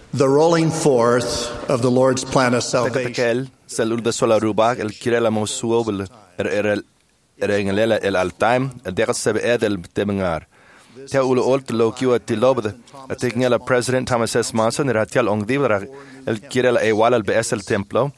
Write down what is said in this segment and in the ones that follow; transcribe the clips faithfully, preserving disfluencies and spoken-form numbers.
The rolling forth of the Lord's plan of salvation. Tekatekel selul de sola rubak el kirela mosuobel er er er engelela el altaim el derse beedel temengar. Te ulo olt lo kiwa tilobde atekngela President Thomas S. Monson er hatial ongdibra el kirela ewal el bes el templo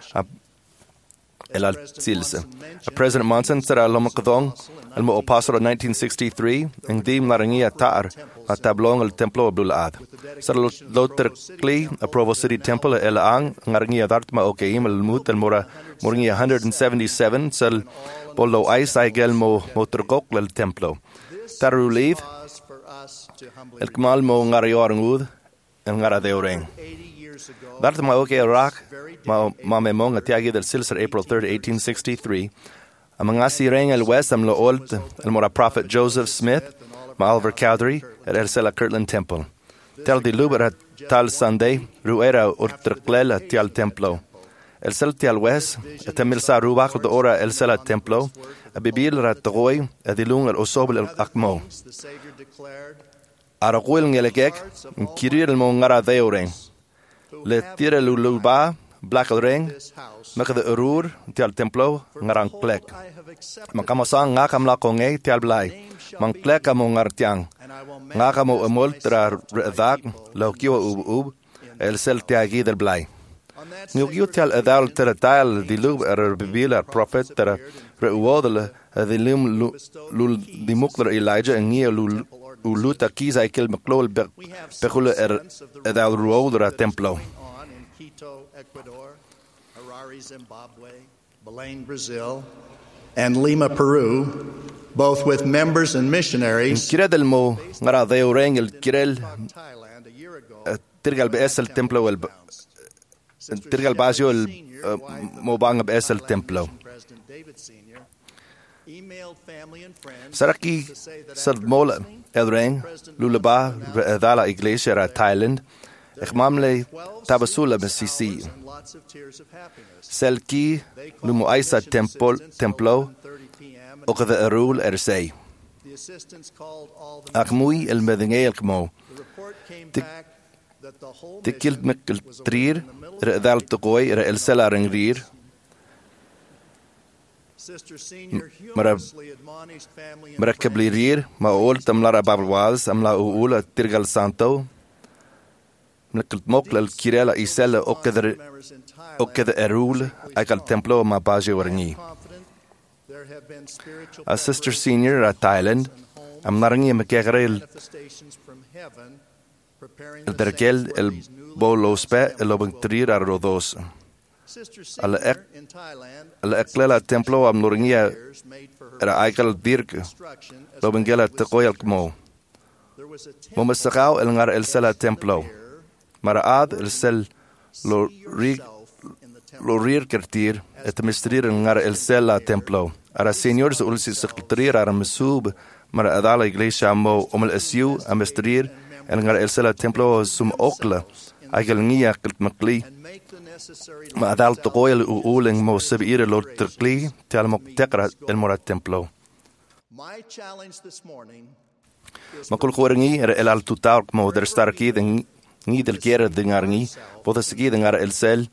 el altilse. President Monson sera lomakdong el mo pasoro nineteen sixty-three engdim larangia tar a tablong el templo abdulad. Sera loter kli a Provo City Temple el ang ngarangia dartma okeim el mut el mora moringia one seventy-seven sel bolo ais aigel mo motorkok el templo. Tarulid el kmal mo ngariorngud el ngaradeoreng. Dartma oke rak ma ma memong atiagi del silser April third eighteen sixty-three. Among asireng el west am lo old el mora prophet Joseph Smith ma Oliver Cowdery at Ersela Kirtland Temple. Tel di luber tal Sunday ruera urtrklel tial templo. El sel tial west etemil sa rubak de ora el sela templo a bibil ratroy edilung el osobel el akmo. Araquil ngelegek kirir el mongara deoreng. Le tire luluba black ring mek de urur tial templo ngarang klek. Makamasang ngakam la konge tial blai. Man klek amo ngartiang. Ngakamo emol tra redak lo kiwa ub ub el sel tiagi del blai. Ngugyu tial edal teratail di lub er bibila prophet ter reuodele di lum lul di mukler Elijah en ngia lul uluta kiza ikel maklol bekule er edal ruodra templo. Ecuador, Harare, Zimbabwe, Belém, Brazil, and Lima, Peru, both with members and missionaries. Kirel mo ngara deoreng el kirel tirgal bees el templo el tirgal basio el mo bang bees el templo. Saraki sadmola elreng lulaba edala iglesia ra Thailand. Echmamle tabasula besisi. Selki lumo aisa templo templo okada erul ersei. Akmui el medinge el kmo. Tikilt mikkel trir er edal tokoi er el sela ringrir. Mara mara keblirir ma ol tamlara babwals amla uula tirgal santo. Mlekelt mokle el kirela iselle okeder okeder erul aikal templo ma baje waringi. A sister senior at Thailand am narangi mekerel el derkel el bolo spe el obentrir a rodos. Al ek al eklela templo am noringia era aikal dirk lobengela tekoyal kmo. Momasakao el ngar el sela templo. Maraad el sel lo ri lo rir kertir et mistrir ngar el sela templo. Ara seniors ulsi sekretarier ara mesub mara adala iglesia mo om el esiu a mistrir en ngar el sela templo sum okla agel ngia kult makli ma adal tokoyel u uling mo sebir lo terkli tel mok tekra el mora templo. Makul khoringi el al tutar mo der starki den ni del quiere dengarni poda seguir dengar el sel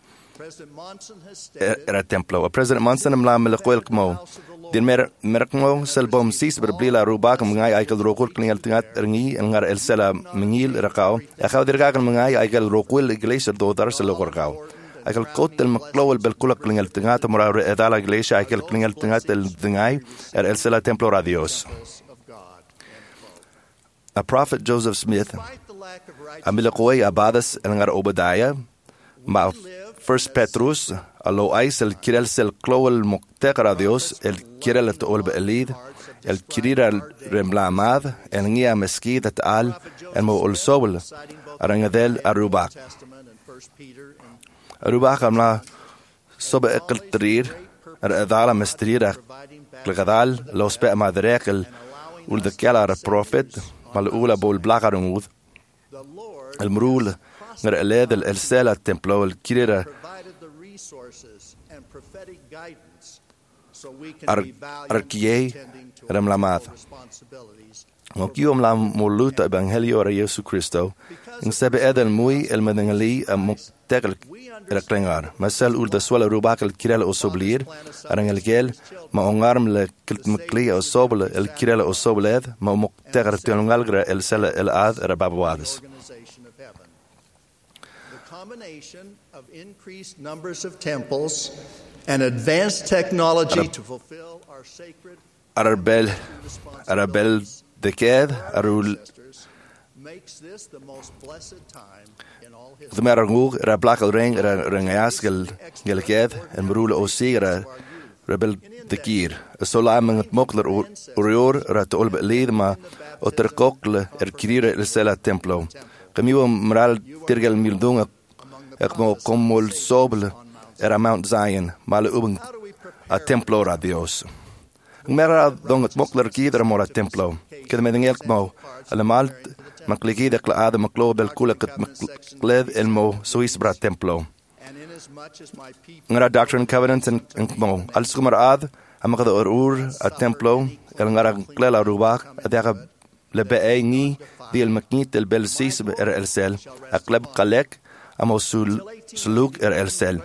era templo. President Monson amla melquel kmo din mer merkmo sel bom sis berbila rubak mengai aikel rokul knial tingat ringi ngar el sela mengil rakao akhaw dirga kan mengai aikel rokul iglesia do dar sel gorgao aikel kot el maklo el belkula knial tingat mora edala iglesia aikel knial tingat el dengai er el sela templo radios. A prophet Joseph Smith Amilakoi abadas el ngar Obadiah ma First Petrus alo ais el kirel sel klowel moktekra Dios el kirel et olbe elid el kirira remblamad el ngia meskid et al el mo olsobel arangadel arubak arubak amla sobe ekel trir er edala mestrira klegadal los pe madrek el ul de kala prophet mal ula bol blagarungud el mrul ngar eled el sela templo el kirira ar arkiye ramlamad Og kiom la moluta evangelio ra Jesu Cristo, ing sebe edel mui el medengali a moktegel reklengar. Masel ul da suela rubak el kirela osoblir, arang el gel, ma ongarm le kiltmekli osobel el kirela osobeled, ma mokteger tiongalgra el sela el ad ra babwades. The combination of increased numbers of temples and advanced technology to fulfill our sacred Arabel, Arabel de ked, arul makes this the most blessed time in all history. the merangug ra blakal ring ra ringas gel gel ked en merule o sigra rebel de kier. So la men het mokler orior ra te olbe leedma o ter kokle er kirire el sela templo. Kamiu mral tirgel mildunga ek mo komol soble era Mount Zion mal uben a templo ra Dios. Mera dong het mokler kieder mora templo. Kede met elk mo alle malt makliki de klaade maklo bel kulak het makled el mo suis bra templo. Ngara Doctrine and Covenants en mo al sumar ad amagda urur a templo el ngara klela rubak adega lebe ni di el maknit el bel sis er el sel aklab qalek amo sul suluk er el sel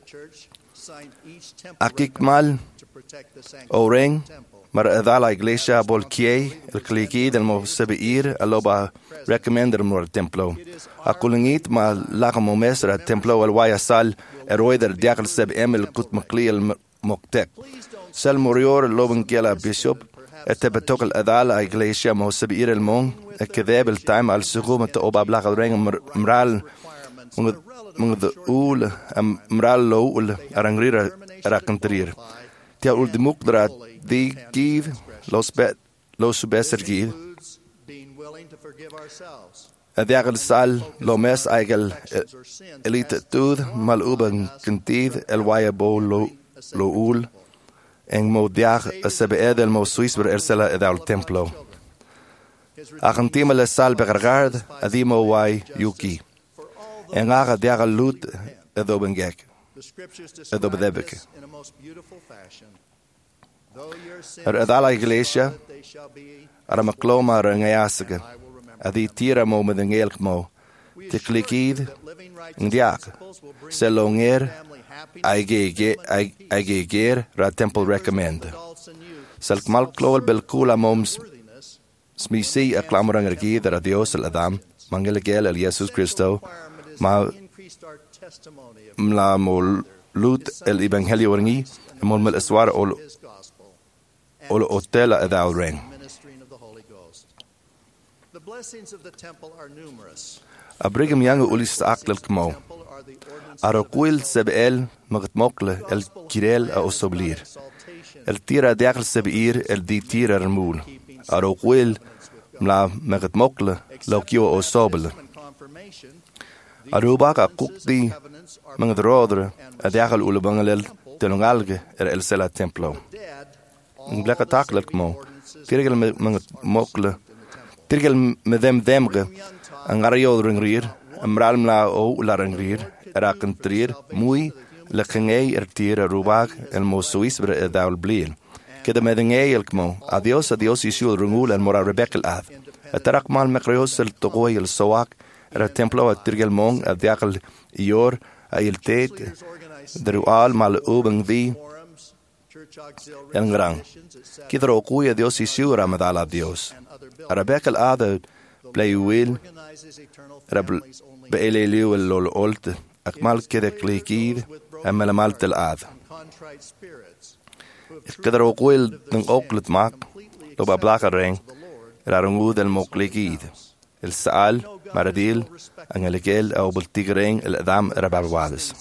akik mal Oreng, maar da la iglesia bolkie, el kliki del mo sebeir, aloba recommender mo templo. A kulingit ma la mo mesra templo el waya sal, eroider diakal seb emel kut makli el moktek. Sel morior loben gela bishop, etabetok el adala iglesia mo sebeir el mon, e kedeb el time al surum te oba blak el reng mral, mung de ul, mral lo ul, arangrira rakentrir. Tia ul de mukdra di giv los bet los beser giv. Adiagal sal lo mes eigel elite tud mal uben kentid el waya bo lo lo ul en mo diag a sebe edel mo suisber ersela edal templo. Argentima le sal bergard adimo wai yuki. En aga diagal lut edobengek. Edobedebeke. Er adala iglesia, ar makloma rangayasige, adi tira mo med en elk mo, te klikid, ndiak, se longer, aige ger, ra temple recommend. Selk mal klol bel kula moms, smisi a klamorang ergid, ar adios el adam, mangelegel el Jesus Cristo, ma mla mo lut el evangelio ringi, mol mel eswar ol ol otela edal ring. Abrigam yang ulis aklel kmo. Aroquil sebel magat mokle el kirel a osoblir. El tira diakl sebir el di tira rmul. Aroquil mla magat mokle lokio osobel. Arubaka kukdi mangat rodre a diakl ulubangalel telongalge er el sela templo. Een blekke takelijk mo. Tirgel met mokle. Tirgel met dem demge. Een gario ringrier. Een mralm la o la ringrier. Eraken trier. Muy le kengei er tira rubak. El mo suisbre e daul bliel. Kede met een elk mo. Adios adios isul ringul en mora rebekel ad. Het erak mal mekrios el togoy el soak. Er het templo at tirgel mong. At diakel ior. A il teet. Derual mal ubeng di. En grang. Kidro kuya Dios isura madala Dios. Arabekel ade play will. Rab beele liu el lol olte. Akmal kede klikid. Amel mal tel ad. Kidro kuil ng oklet mak. Loba blaka ring. Rarungu del moklikid. El saal maradil. Ang elegel au bultigring el adam rabarwades.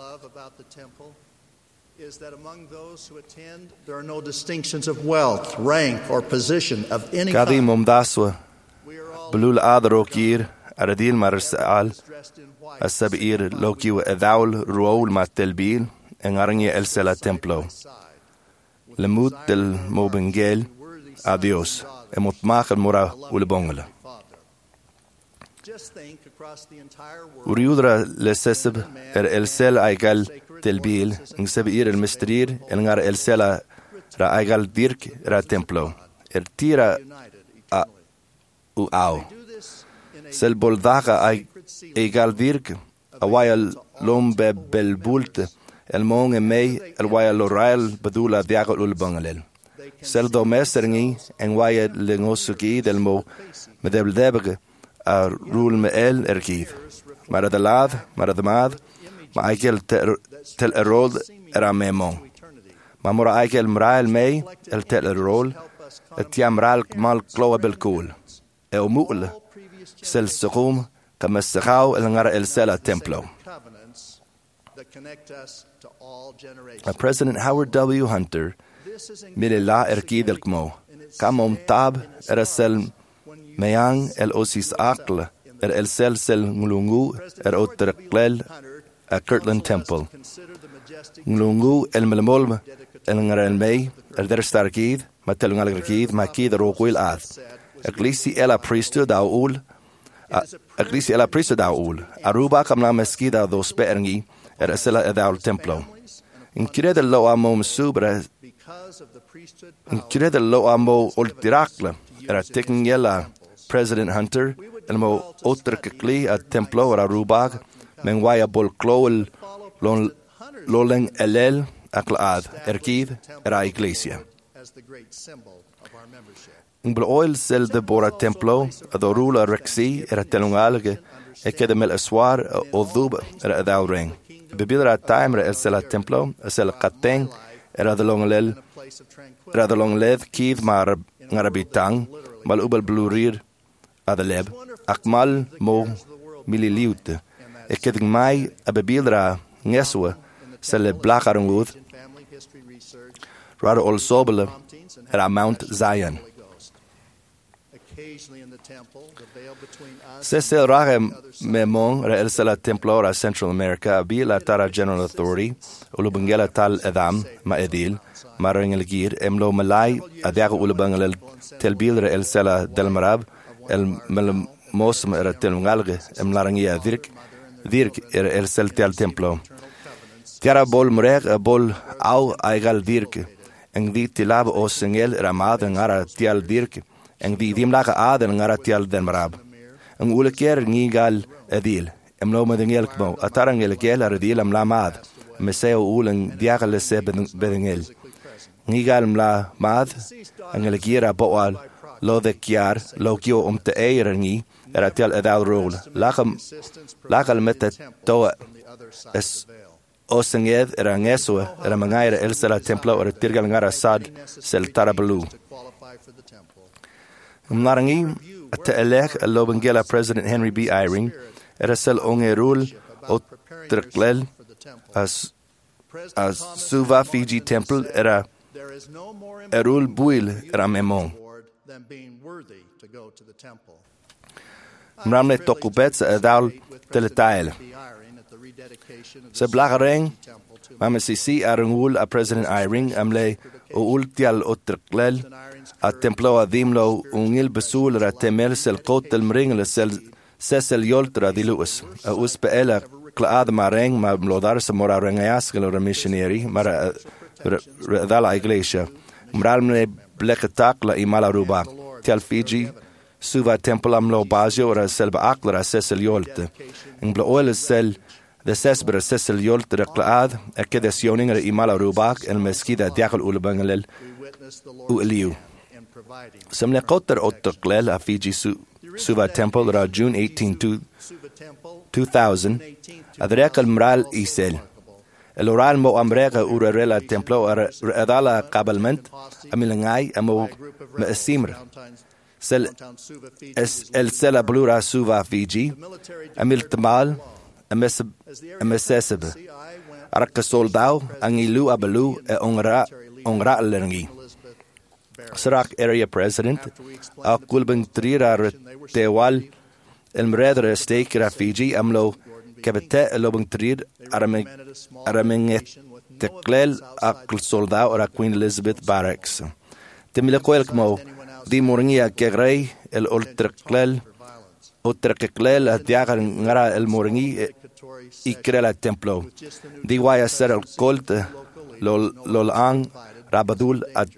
Is that among those who attend there are no distinctions of wealth, rank, or position of any kind. Kadi momdaswa blul adrokir aradil marsal asabir lokiu edaul ruol matelbil en arngi el sela templo. Lemut del mobengel adios emot machel mora ulbongla. Uriudra leseseb er el sel aigal telbil en sabir el mestrir en ngar el sela ra aigal dirk ra templo. Er tira a u au. Sel boldaga ai egal virk, a waya lombe belbult, el mong e mei, el waya lorael badula diago ulbangalel. Sel domesteringi, en waya lengosuki del mo, medebel debege, a rul me el erkiv. Maar de laad, maar de maad, maar eikel tel erol era memon. Maar mora eikel mrael mei, el tel erol, et jam ral mal kloa belkool. E o muule, sel serum, kamestachau el ngara el sela templo. Uh, President Howard W. Hunter, mille la erki del kmo, kamom tab era sel meyang el osis akle, er el sel sel ngulungu er oterklel a Kirtland Temple. Ngulungu el melmolm el ngara el mei, er der starkid, ma telungal erkid, ma kid roquil ad. Eglisi ela priesthood au ul, Eglisi ela priesthood au ul, Aruba kam la meskida dos peringi, er esela edal templo. In kire de lo amo subra, in kire de lo amo oltirakle, era tekin yela President Hunter, el mo otrkekli a templo era Rubag, men waya bol kloel lolen elel aklaad, erkid era iglesia. In oil sel de bora templo, adorula rexi era telungalge, eke de mel aswar o dub era edal ring. Bebidra time era sel templo, sel kateng era de longlel, era de longled kiv mar ngarabitang, mal ubel blurir adaleb, akmal mo mililiute, eke ding mai a bebidra ngeswa sel blakarungud, rada ol sobele era Mount Zion. Cecil Rage Memon ra el sela templo ra Central America bi la tara General Authority ulubangela tal edam ma edil marangel gir emlo malai adiago ulubangel telbil ra el sela del marab el mel mosm ra telungalge em larangia dirk dirk er el sel tel templo tiara bol mreg bol au aigal dirk en di tilab o sengel ramad ngara tial dirk en di dimlaga aden ngara tial den marab en uleker ngigal edil emlo medengel kmo atarangel kel aredil am lamad meseo ulen diagle se bedengel ngigal mla mad angel gira boal lo de kiar lo kio om te eirengi era tial edal rol lagam lagal met to es osenged era ngeso era mangaira el sela templo or tirgal ngara sad sel tarablu Mnarangi at elek alobangela President Henry B. Eyring era sel ongerul o treklel as as Suva Fiji Temple era erul buil era memon Mramne tokubet sa edal teletail sa blagareng mamesisi arungul a President Eyring amle o ultial o treklel a templo adimlo ungil besul ra temel sel kot el mringel sel sesel yoltra dilus a uspela klaad mareng ma mlodar sa mora rengayas gelo missionary mara dala iglesia mralme bleketak la imala ruba tel Fiji suva temple amlo bazio ra selba akla sesel yolt in blo oil sel de sesber sesel yolt ra klaad a kedesioning ra imala ruba el meskida diakal ulbangelel u eliu Semle kotter ottoklel a Fiji su, Suva Temple ra June eighteenth, two thousand, adreka mral isel. El oral mo amreka urarela templo ar adala kabalment amilangay amo maesimr. Sel es el sela blura Suva Fiji amil tamal ameseb ameseseb. Araka soldao ang ilu abalu e ongra ongra lengi. Sarak area president a kulbang trira tewal el mredre stake ra Fiji amlo kebete lobang trir arameng arameng teklel akl soldao ra Queen Elizabeth Barracks temilakoel kmo di moringia kegrei el ultraklel ultraklel adiagar ngara el moringi ikrela templo di waya ser el colt lol lol ang rabadul ad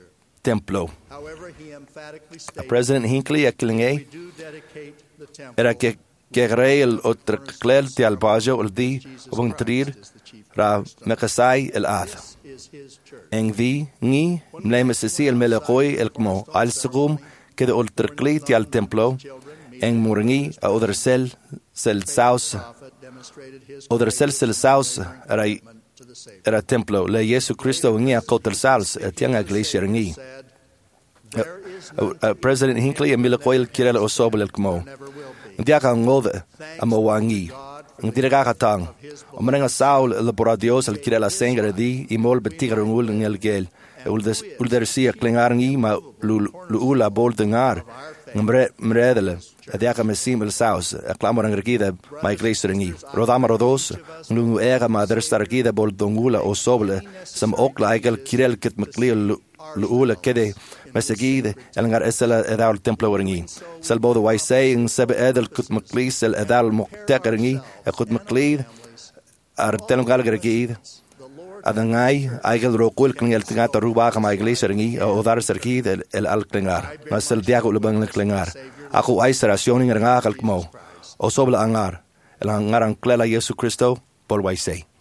templo. However, he emphatically stated President Hinckley akilingay we do dedicate the temple. era que Gerei el otrklel ti albajo el di obong trir ra mekasai el ath. This is his church. Eng vi ngi mlemesesi el melekoi el kmo al segum que de otrkli ti al templo eng muringi a odersel sel saus Prophet demonstrated his odersel sel saus era to the Savior. era templo le Jesu Cristo ngi a kotel sals etiang iglesia ngi. Said, there is none Uh, President Hinckley e melekoi el kirel osobel el kmo. never will be. Dia ka ngove a mawangi. Ang tiraga katang. O mananga saul el por Dios el kirela sengre di i mol betigar ngul ngel gel. Ul des ul der sia klingar ngi ma lu ula bol dengar. Mre mredele. Dia ka mesim el saus. A clamor ngregida ma iglesia ngi. Rodama rodos ngu era ma der stargida bol dongula o soble sam okla igel kirel kit mklil lu ula kede مسجيد الانغار اسل ادال التمبل ورني سلبو ذا واي ساي سب ادل كت مقليس الادال مقتقرني كت مقليد ارتلم قال غرقيد ادناي ايغل روكول كن يلتغا تروبا كما ايغليس رني او دار سركيد ال الكلنغار مسل دياغو لبن الكلنغار اكو اي سراسيون رنغا كلكمو او صوب الانغار الانغار ان كلا يسوع كريستو بول واي ساي